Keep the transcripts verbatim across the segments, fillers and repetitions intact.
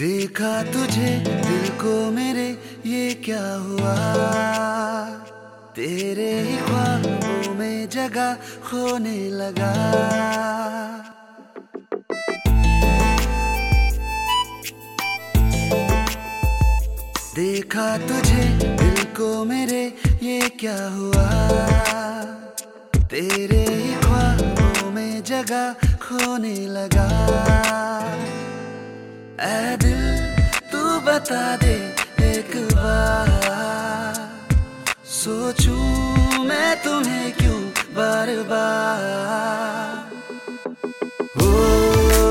देखा तुझे दिल को मेरे ये क्या हुआ, तेरे ही ख्वाबों में जगह खोने लगा। देखा तुझे दिल को मेरे ये क्या हुआ, तेरे ही ख्वाबों में जगह खोने लगा। ऐ दिल तू बता दे एक बार, सोचूं मैं तुम्हें क्यों बार बार। ओ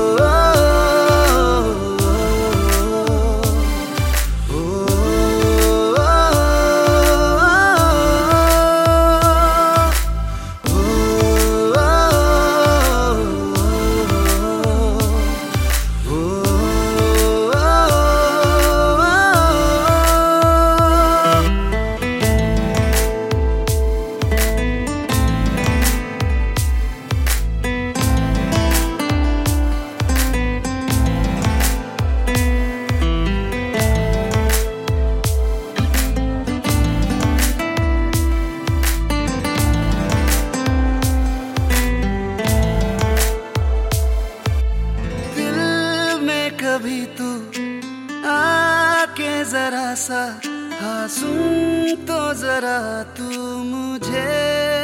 कभी तू आके जरा सा हाँ सुन तो जरा तू मुझे,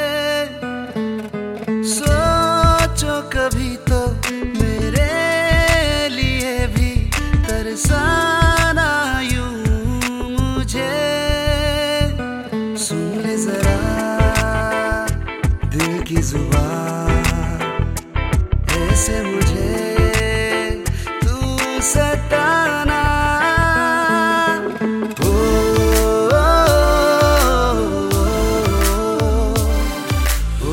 सोचो कभी तो मेरे लिए भी तरसाना यूं मुझे। सुन ले जरा दिल की जुबान, ऐसे मुझे सताना। ओ, ओ, ओ,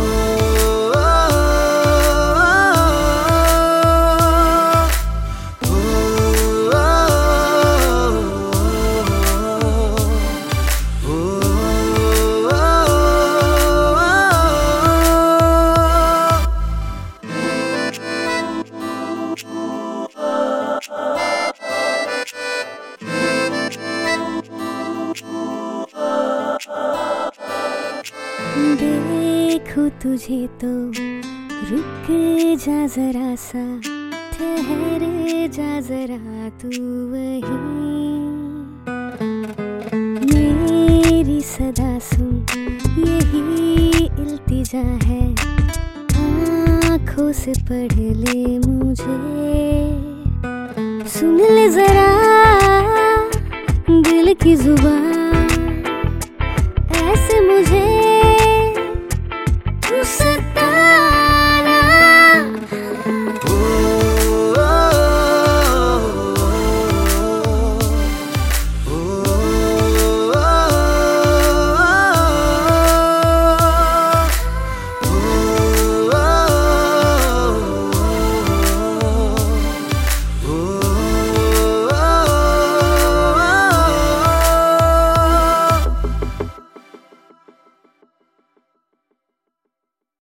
देखूं तुझे तो रुक जा जरा सा, ठहर जा जरा तू वहीं। मेरी सदा सुन यही इल्तिजा है, आँखों से पढ़ ले मुझे। सुन ले जरा दिल की जुबान,